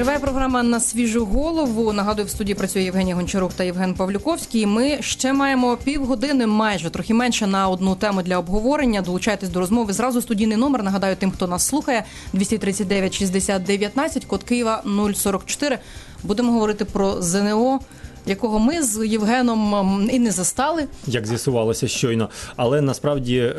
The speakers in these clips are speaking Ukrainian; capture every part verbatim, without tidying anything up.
Триває програма «На свіжу голову». Нагадую, в студії працює Євгеній Гончарук та Євген Павлюковський. Ми ще маємо півгодини, майже, трохи менше, на одну тему для обговорення. Долучайтесь до розмови. Зразу студійний номер, нагадаю тим, хто нас слухає, двісті тридцять дев'ять шістдесят дев'ятнадцять, код Києва нуль сорок чотири. Будемо говорити про ЗНО, якого ми з Євгеном і не застали. Як з'ясувалося щойно. Але насправді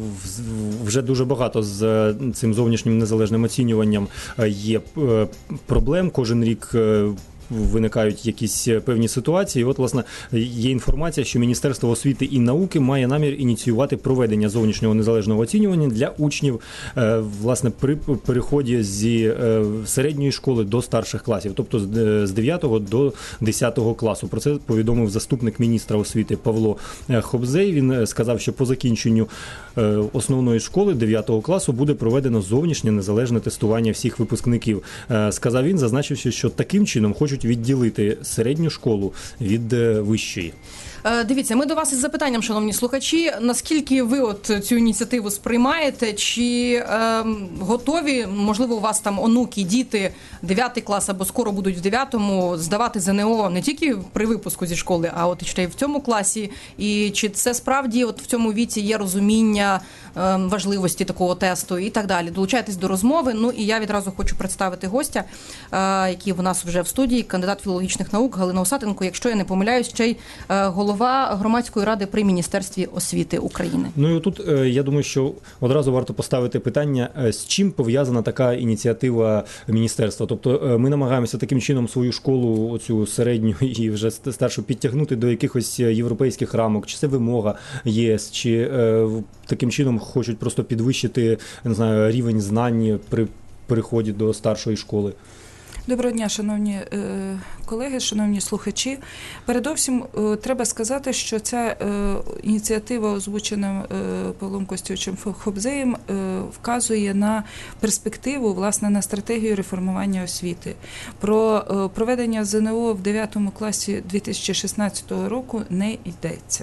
вже дуже багато з цим зовнішнім незалежним оцінюванням є проблем. Кожен рік виникають якісь певні ситуації. І от, власне, є інформація, що Міністерство освіти і науки має намір ініціювати проведення зовнішнього незалежного оцінювання для учнів, власне, при переході зі середньої школи до старших класів, тобто з дев'ятого до десятого класу. Про це повідомив заступник міністра освіти Павло Хобзей. Він сказав, що по закінченню основної школи дев'ятого класу буде проведено зовнішнє незалежне тестування всіх випускників. Сказав він, зазначивши, що таким чином хочуть відділити середню школу від вищої. Дивіться, ми до вас із запитанням, шановні слухачі, наскільки ви от цю ініціативу сприймаєте, чи е, готові, можливо, у вас там онуки, діти, дев'ятий клас або скоро будуть в дев'ятому, здавати ЗНО не тільки при випуску зі школи, а от ще й в цьому класі, і чи це справді от в цьому віці є розуміння е, важливості такого тесту і так далі. Долучайтесь до розмови. Ну і я відразу хочу представити гостя, е, який у нас вже в студії, кандидат філологічних наук Галина Усатенко, якщо я не помиляюсь, ще й е, голова голова громадської ради при Міністерстві освіти України. Ну і тут, я думаю, що одразу варто поставити питання, з чим пов'язана така ініціатива міністерства. Тобто ми намагаємося таким чином свою школу, оцю середню і вже старшу, підтягнути до якихось європейських рамок, чи це вимога ЄС, чи е, таким чином хочуть просто підвищити, не знаю, рівень знань при переході до старшої школи. Доброго дня, шановні е, колеги, шановні слухачі. Передовсім е, треба сказати, що ця е, ініціатива, озвучена е, Павлом Костійовичем Хобзеєм, е, вказує на перспективу, власне, на стратегію реформування освіти. Про е, проведення ЗНО в дев'ятому класі дві тисячі шістнадцятого року не йдеться.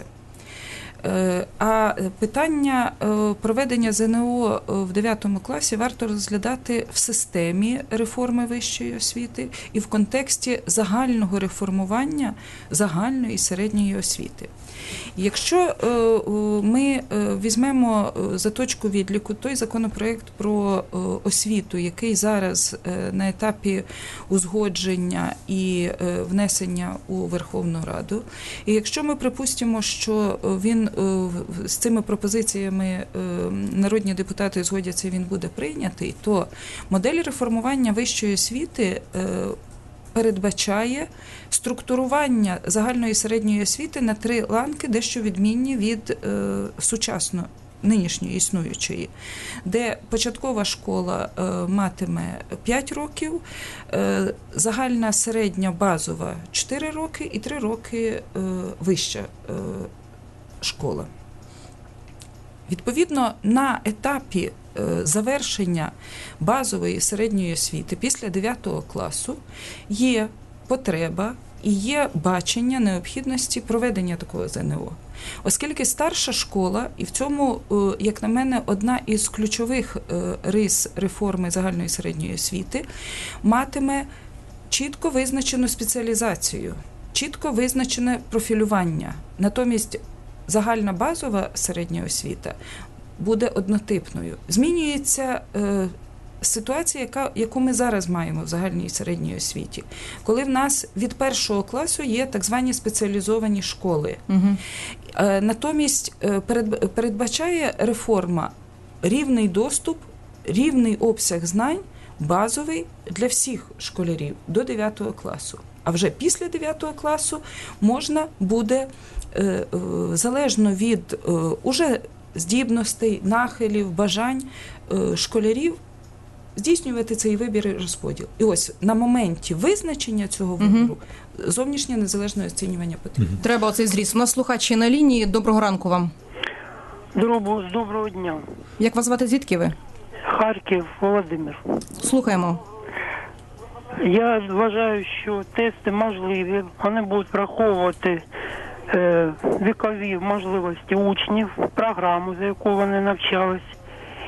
А питання проведення ЗНО в дев'ятому класі варто розглядати в системі реформи вищої освіти і в контексті загального реформування загальної і середньої освіти. Якщо ми візьмемо за точку відліку той законопроект про освіту, який зараз на етапі узгодження і внесення у Верховну Раду, і якщо ми припустимо, що він з цими пропозиціями народні депутати згодяться, він буде прийнятий, то модель реформування вищої освіти передбачає структурування загальної і середньої освіти на три ланки, дещо відмінні від е, сучасно нинішньої існуючої, де початкова школа е, матиме п'ять років, е, загальна середня базова чотири роки і три роки е, вища е, школа. Відповідно, на етапі завершення базової середньої освіти після дев'ятого класу є потреба і є бачення необхідності проведення такого ЗНО. Оскільки старша школа, і в цьому, як на мене, одна із ключових рис реформи загальної середньої освіти, матиме чітко визначену спеціалізацію, чітко визначене профілювання. Натомість загальна базова середня освіта буде однотипною. Змінюється е, ситуація, яка, яку ми зараз маємо в загальній і середній освіті, коли в нас від першого класу є так звані спеціалізовані школи. Угу. Е, натомість е, перед, передбачає реформа рівний доступ, рівний обсяг знань, базовий для всіх школярів до дев'ятого класу. А вже після дев'ятого класу можна буде, е, е, залежно від е, уже здібностей, нахилів, бажань школярів, здійснювати цей вибір і розподіл. І ось на моменті визначення цього вибору угу. зовнішнє незалежне оцінювання потрібно. Угу. Треба оцей зріз. У нас слухачі на лінії. Доброго ранку вам. Доброго, доброго дня. Як вас звати, звідки ви? Харків, Володимир. Слухаємо. Я вважаю, що тести можливі, вони будуть враховувати вікові можливості учнів, програму, за яку вони навчались,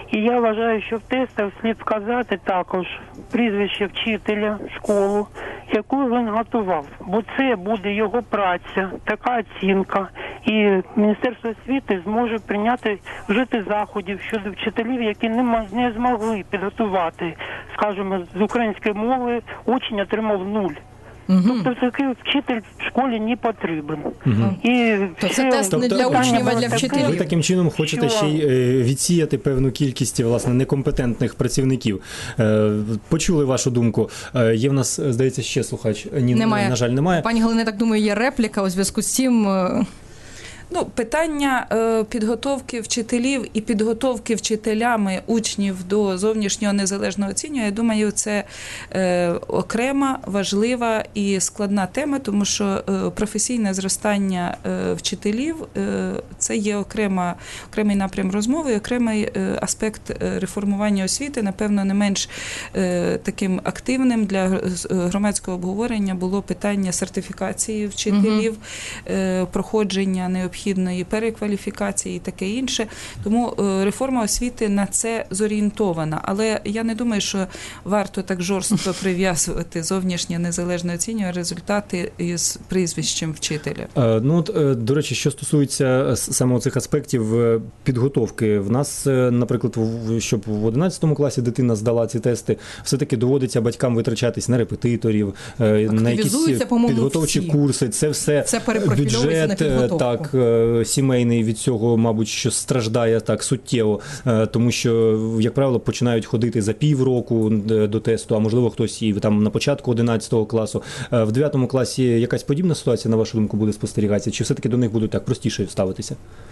І я вважаю, що в тестах слід вказати також прізвище вчителя, школу, яку він готував. Бо це буде його праця, така оцінка. І Міністерство освіти зможе прийняти, вжити заходів щодо вчителів, які не, м- не змогли підготувати, скажімо, з української мови учень отримав нуль. Угу. Тобто такий вчитель в школі не потрібен. Угу. І То це ще тест не Тобто для ви- учнів, а для ви вчителів. Ви таким чином хочете Що? ще й е, відсіяти певну кількість, власне, некомпетентних працівників. Е, Почули вашу думку. Е, Є в нас, здається, ще слухач. Ні, Немає. на жаль, немає. Пані Галина, я так думаю, є репліка у зв'язку з цим. е, Ну, питання е, підготовки вчителів і підготовки вчителями учнів до зовнішнього незалежного оцінювання, я думаю, це е, окрема, важлива і складна тема, тому що е, професійне зростання е, вчителів е, це є окрема, окремий напрям розмови, і окремий е, аспект е, реформування освіти. Напевно, не менш е, таким активним для громадського обговорення було питання сертифікації вчителів, е, проходження необхідних необхідної перекваліфікації і таке інше. Тому реформа освіти на це зорієнтована. Але я не думаю, що варто так жорстко прив'язувати зовнішнє незалежне оцінювання результати із прізвищем вчителя. Ну, от, до речі, що стосується саме цих аспектів підготовки. В нас, наприклад, щоб в одинадцятому класі дитина здала ці тести, все-таки доводиться батькам витрачатись на репетиторів, на якісь підготовчі всі. курси. Це все це перепрофільовується на підготовку. Так, сімейний від цього, мабуть, що страждає так суттєво, тому що, як правило, починають ходити за півроку до тесту, а можливо хтось і там на початку одинадцятого класу. В дев'ятому класі якась подібна ситуація, на вашу думку, буде спостерігатися? Чи все-таки до них будуть так простіше ставитися?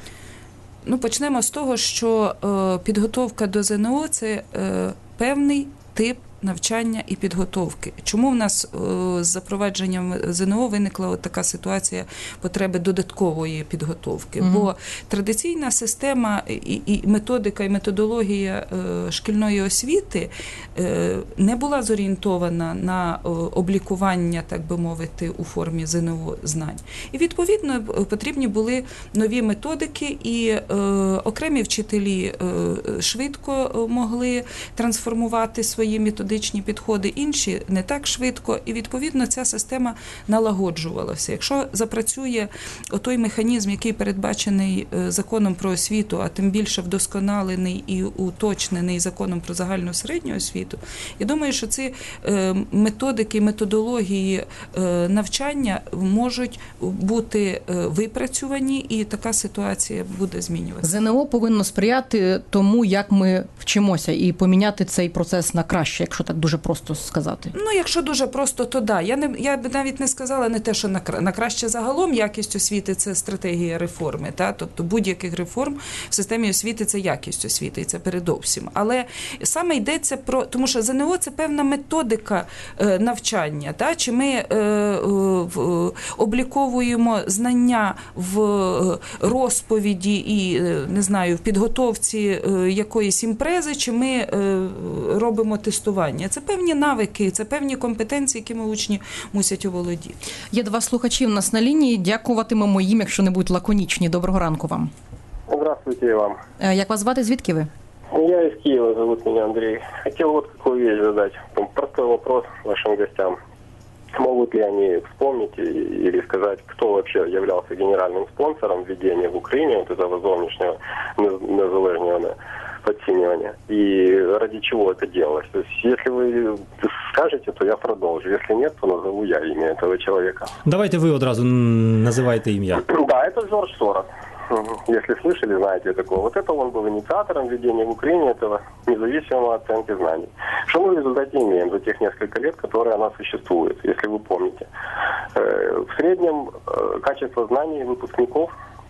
Ну, почнемо з того, що е, підготовка до ЗНО – це е, певний тип навчання і підготовки. Чому в нас о, з запровадженням ЗНО виникла от така ситуація потреби додаткової підготовки? Mm-hmm. Бо традиційна система і, і методика, і методологія е, шкільної освіти е, не була зорієнтована на о, облікування, так би мовити, у формі ЗНО знань. І, відповідно, потрібні були нові методики, і е, окремі вчителі е, швидко могли трансформувати свої методичні підходи, інші не так швидко, і, відповідно, ця система налагоджувалася. Якщо запрацює отой механізм, який передбачений законом про освіту, а тим більше вдосконалений і уточнений законом про загальну середню освіту, я думаю, що ці методики, методології навчання можуть бути випрацьовані, і така ситуація буде змінюватися. ЗНО повинно сприяти тому, як ми вчимося, і поміняти цей процес на краще, якщо так дуже просто сказати. Ну, якщо дуже просто, то да. Я не я б навіть не сказала не те, що на, на краще загалом якість освіти – це стратегія реформи, та? Тобто будь-яких реформ в системі освіти – це якість освіти, і це передовсім. Але саме йдеться про, тому що ЗНО – це певна методика е, навчання, та? Чи ми е, е, в, обліковуємо знання в розповіді і, не знаю, в підготовці е, якоїсь імпрези, чи ми е, робимо тестування. Це певні навики, це певні компетенції, якими учні мусять оволодіти. Є два слухачі у нас на лінії. Дякуватимемо їм, якщо не будуть лаконічні. Доброго ранку вам. Здравствуйте вам. Як вас звати? Звідки ви? Я из Киева, зовут меня Андрей. Хотел вот какую вещь задать. Простой вопрос вашим гостям. Могут ли они вспомнить или сказать, кто вообще являлся генеральным спонсором введения в Украине вот этого зовнішнего незалежного оценивания и ради чего это делалось? То есть, если вы скажете, то я продолжу. Если нет, то назову я имя этого человека. Давайте ви одразу називайте ім'я. Да, это Жорж Сорос. Если слышали, знаете такого. Вот это он был инициатором введения в Украине этого независимого оценки знаний. Что мы в результате имеем за тех несколько лет, которые она существует, если вы помните? В среднем качество знаний выпускников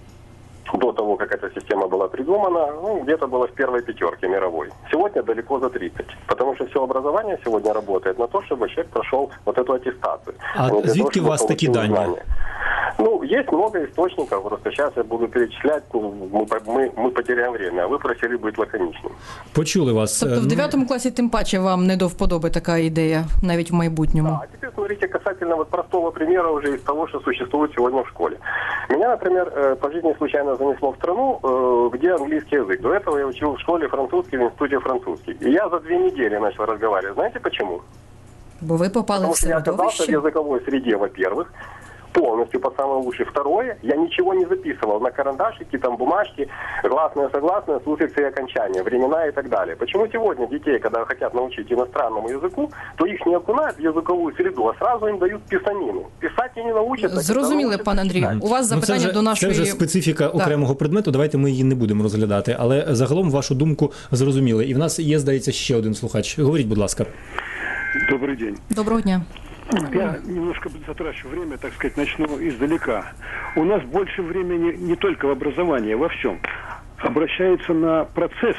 до того, как эта система была придумана, ну, где-то было в первой пятерке мировой. Сегодня далеко за тридцать. Потому что все образование сегодня работает на то, чтобы человек прошел вот эту аттестацию. А звідки у вас такі дані? Ну, есть много источников, просто сейчас я буду перечислять, ну, мы, мы, мы потеряем время, а вы просили быть лаконичным. Почули вас. Тобто в дев'ятому класі тим паче вам не до вподоби така ідея, навіть в майбутньому. Да, а теперь смотрите касательно вот простого примера уже из того, что существует сегодня в школе. Меня, например, по жизни случайно занесло в страну, где английский язык. До этого я учил в школе французский, в институте французский. И я за две недели начал разговаривать. Знаете почему? Бо ви попали Потому в что я оказался в середовище. языковой среде, во-первых, полностью по самым уши. Второе, я ничего не записывал на карандашики, там бумажки, гласное, согласное, суффиксы и окончания, времена и так далее. Почему сегодня детей, когда хотят научить иностранному языку, то их не окунают в языковую среду, а сразу им дают писанину. Писать они научатся. Зрозуміли, пане Андрію. У вас запитання ну, це вже, до нашої... Це вже специфіка окремого да. предмету, давайте ми її не будемо розглядати. Але загалом вашу думку зрозуміли. І в нас є, здається, ще один слухач. Говоріть, будь ласка. Добрый день. Доброго дня. Я немножко затрачу время, так сказать, начну издалека. У нас больше времени не только в образовании, во всем. Обращается на процесс,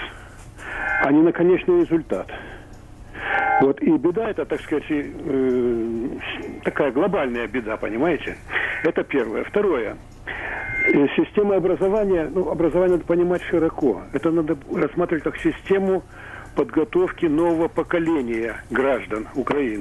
а не на конечный результат. Вот, и беда это, так сказать, э, такая глобальная беда, понимаете? Это первое. Второе. Система образования, ну, образование надо понимать широко. Это надо рассматривать как систему подготовки нового поколения граждан Украины.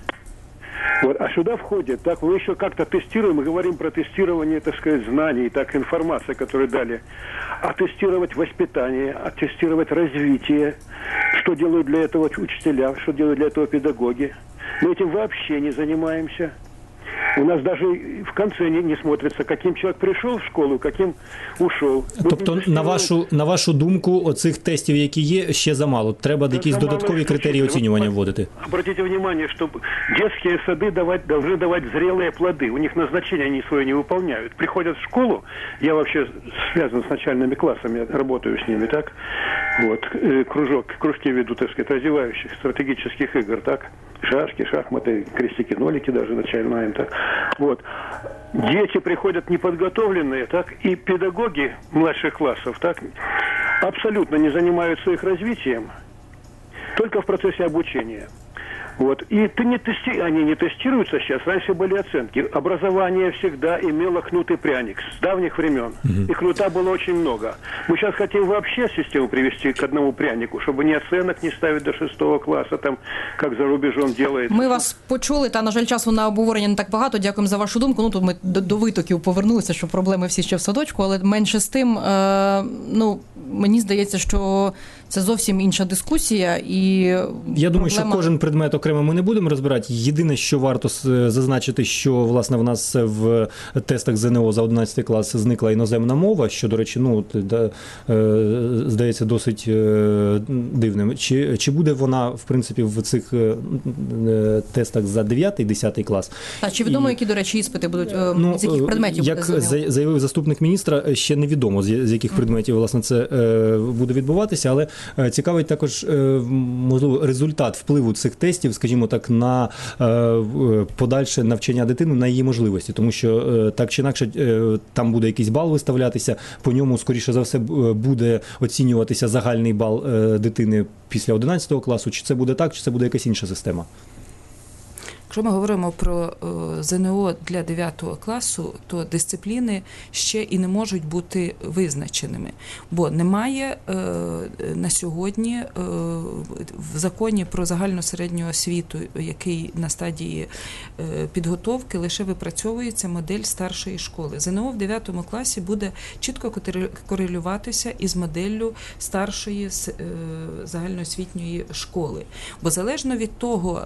Вот, а сюда входит, так, мы еще как-то тестируем, мы говорим про тестирование, так сказать, знаний, так, информации, которую дали, а тестировать воспитание, а тестировать развитие, что делают для этого учителя, что делают для этого педагоги. Мы этим вообще не занимаемся. У нас даже в конце не, не смотрится, каким человек прийшов в школу, каким ушов. Тобто, на вашу, на вашу думку, оцих тестів, які є, ще замало? Треба да якісь додаткові критерії оцінювання вводити? Обратите внимание, что детские сады давать, должны давать зрелые плоды. У них назначение они свое не выполняют. Приходят в школу, я вообще связан с начальными классами, я работаю с ними, так? Вот, кружок, кружки веду, так сказать, развивающих стратегических игр, так? Шашки, шахматы, крестики, нолики даже начинаем, так? Вот. Дети приходят неподготовленные, так? И педагоги младших классов, так? Абсолютно не занимаются их развитием, только в процессе обучения. Вот. И ты не тести... они не тестируются сейчас. Раньше были оценки. Образование всегда имело кнут и пряник с давних времен. Mm-hmm. И кнута было очень много. Мы сейчас хотим вообще систему привести к одному прянику, чтобы ни оценок не ставить до шестого класса, там, как за рубежом делается. Ми вас почули, та, на жаль, часу на обговорення не так багато. Дякуємо за вашу думку. Ну, тут ми до, до витоків повернулися, що проблеми всі ще в садочку, але менше з тим, е, ну, мені здається, що це зовсім інша дискусія. І я проблема... думаю, що кожен предмет окремо ми не будемо розбирати. Єдине, що варто зазначити, що, власне, в нас в тестах ЗНО за одинадцятий клас зникла іноземна мова, що, до речі, ну, да, здається, досить дивним. Чи, чи буде вона, в принципі, в цих тестах за дев'ятий-десятий клас? А чи відомо, І... які, до речі, іспити будуть, ну, з яких предметів як буде ЗНО? Як заявив заступник міністра, ще невідомо, з яких предметів, власне, це буде відбуватися, але цікавить також, можливо, результат впливу цих тестів, скажімо так, на подальше навчання дитини, на її можливості, тому що так чи інакше там буде якийсь бал виставлятися, по ньому, скоріше за все, буде оцінюватися загальний бал дитини після одинадцятого класу, чи це буде так, чи це буде якась інша система? Якщо ми говоримо про ЗНО для дев'ятого класу, то дисципліни ще і не можуть бути визначеними, бо немає на сьогодні в законі про загальну середню освіту, який на стадії підготовки, лише випрацьовується модель старшої школи. ЗНО в дев'ятому класі буде чітко корелюватися із моделлю старшої загальноосвітньої школи, бо залежно від того,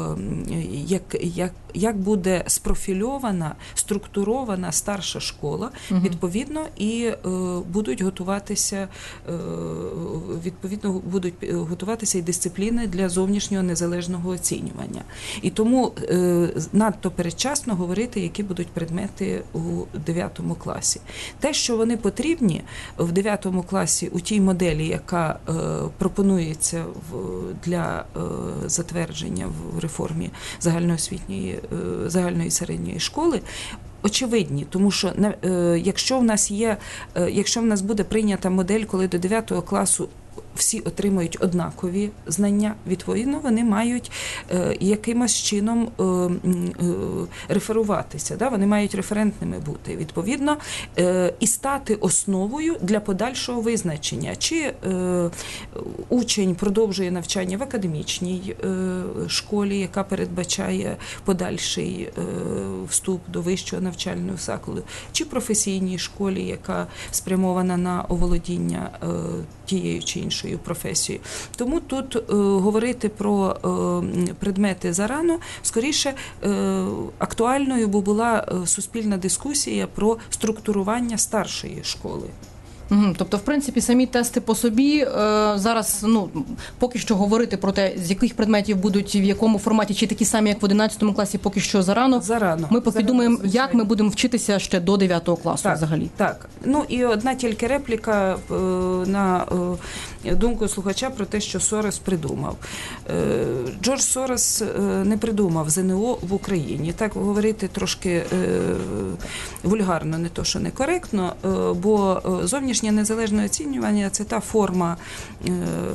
Як, як, як буде спрофільована, структурована старша школа, угу. відповідно, і е, будуть готуватися е, відповідно будуть готуватися і дисципліни для зовнішнього незалежного оцінювання. І тому е, надто передчасно говорити, які будуть предмети у дев'ятому класі. Те, що вони потрібні в дев'ятому класі у тій моделі, яка е, пропонується в, для е, затвердження в реформі загальноосвітньої, загальної середньої школи, очевидні, тому що якщо в нас є, якщо в нас буде прийнята модель, коли до дев'ятого класу всі отримують однакові знання, відповідно, вони мають е, якимось чином е, е, реферуватися, да? Вони мають референтними бути, відповідно, е, і стати основою для подальшого визначення, чи е, учень продовжує навчання в академічній е, школі, яка передбачає подальший е, вступ до вищого навчального закладу, чи професійній школі, яка спрямована на оволодіння е, тією чи іншою професією. Тому тут е, говорити про е, предмети зарано, скоріше е, актуальною бо була е, суспільна дискусія про структурування старшої школи. Угу. Тобто, в принципі, самі тести по собі е, зараз, ну, поки що говорити про те, з яких предметів будуть, в якому форматі, чи такі самі, як в одинадцятому класі, поки що зарано. Зарано. Ми поки Зарано, думаємо, звичайно. як ми будемо вчитися ще до дев'ятого класу Так, взагалі. Так. Ну і одна тільки репліка е, на е, думку слухача про те, що Сорос придумав. Е, Джордж Сорос е, не придумав ЗНО в Україні. Так говорити трошки е, вульгарно, не то, що некоректно, е, бо зовнішнє незалежне оцінювання – це та форма е,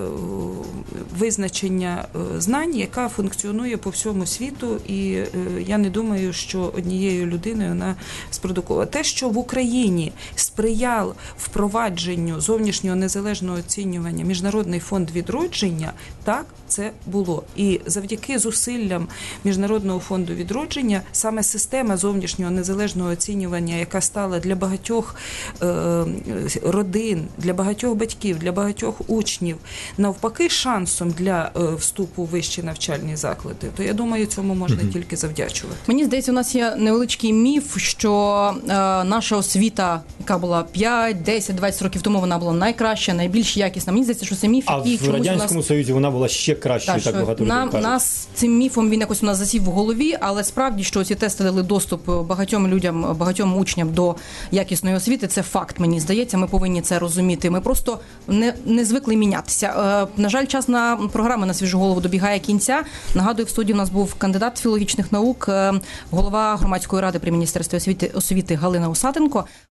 визначення знань, яка функціонує по всьому світу, і е, я не думаю, що однією людиною вона спродукована. Те, що в Україні сприяв впровадженню зовнішнього незалежного оцінювання Міжнародний фонд відродження, так, це було. І завдяки зусиллям Міжнародного фонду відродження саме система зовнішнього незалежного оцінювання, яка стала для багатьох е, родин, для багатьох батьків, для багатьох учнів, навпаки, шансом для е, вступу в вищі навчальні заклади, то я думаю, цьому можна mm-hmm. тільки завдячувати. Мені здається, у нас є невеличкий міф, що е, наша освіта, яка була п'ять, десять, двадцять років тому, вона була найкраща, найбільш якісна. Мені здається, що це міф, а який в Радянському нас... Союзі вона була ще кращою, так, так багато нам, людей кажуть. Нас цим міфом він якось у нас засів в голові, але справді, що ці тести дали доступ багатьом людям, багатьом учням до якісної освіти, це факт, мені здається, ми повинні це розуміти. Ми просто не, не звикли мінятися. Е, на жаль, час на програми «На свіжу голову» добігає кінця. Нагадую, в студії у нас був кандидат філологічних наук, е, голова громадської ради при Міністерстві освіти, освіти Галина Усатенко.